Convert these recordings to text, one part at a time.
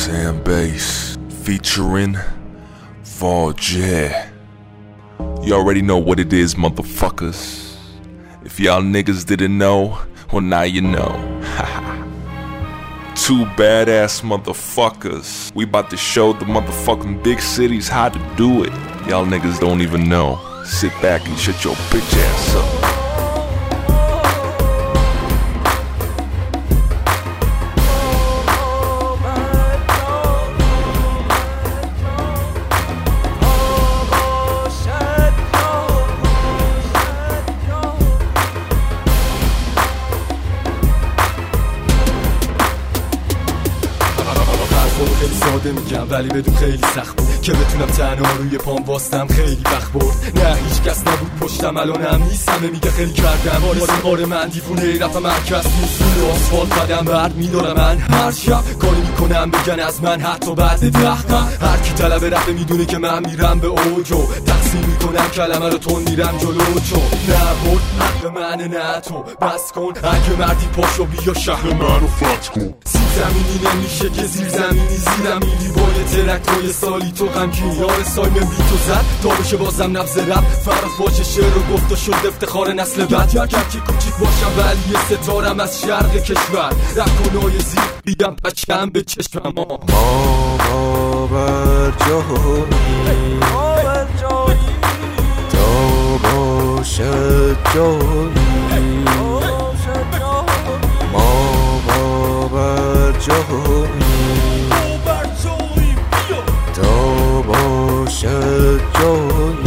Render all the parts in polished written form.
Sam Bass featuring Varjeh. You already know what it is, motherfuckers. If y'all niggas didn't know, well now you know. Two badass motherfuckers. We about to show the motherfucking big cities how to do it. Y'all niggas don't even know. Sit back and shut your bitch ass up. خیلی ساده میگم ولی بدون خیلی سخت بود که بتونم تنها روی پام واستم. خیلی وقت برد نه هیچ کس نبود پشتم، الانم نیست. همه میگه خیلی کردم آره من دیوونه رفتم مرکز نیست. روی آسفالت قدم برد میدارم من هر شب کاری میکنم بگن از من حتی بعد دقیقم. هر کی طلب رفته میدونه که من میرم به اوجو تقسیم میکنم کلمه رو تون میرم جلو چون نبرد حق منه نه تو بس کن. اگه مردی پاشو بیا شهر منو فتح کن. زمینی نمیشه که زیر زمینی زیرم میلی بای ترکتای سالی تو غمگین یار سایمن بی تو زد تا بشه بازم نبض رب فرق باشه شعر و گفت و شد افتخار نسل بعد. کرد که کوچیک باشم ولی یه ستارم از شرق کشور. رب کنای زیر بیدم بچم به چشمم ما باورجانی تا باشد جانی باورجانی تا باشد جانی.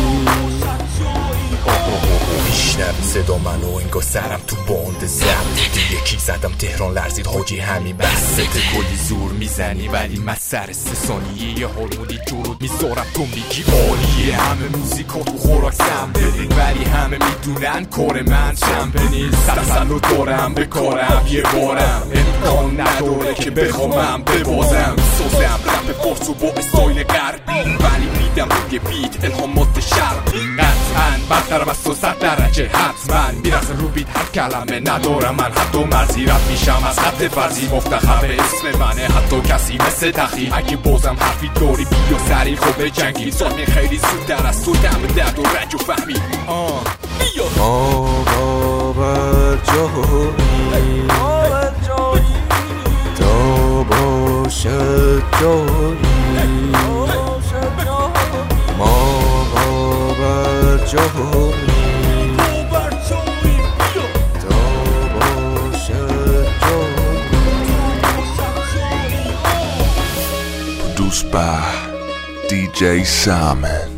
میشنوی صدا منو انگار سرم تو باند زد. دیگه کی زدم تهران لرزید حاجی همین بسته. کلی زور میزنی ولی من سر 3 ثانیه یه هارمونی جورود میذارم تو میگی عالیه. همه موزیکا تو خوراک سمبلین ولی همه میدونن کار من چمپنین. سرسلو دارم به کارم یه بارم امکان نداره که بخوامم ببازم. سازم رپ فارسو با استایل غربی ولی میدم روی بیت الهامات شرقی. قطعاً برترم از 100 درجه حتما میرسه رو بیت هر کلمه ندارم من حتی مرزی. رد میشم از حد فرضی مفتخر به اسم منه حتی کسی مثل تخیل. اگه بازم حرفی داری بیا سریع خوبه جنگی سالمی خیلی زودتر از تو دم درد و رنج و فهمی بیا باورجانی تا باشد جانی باورجانی Produced by DJ Simon.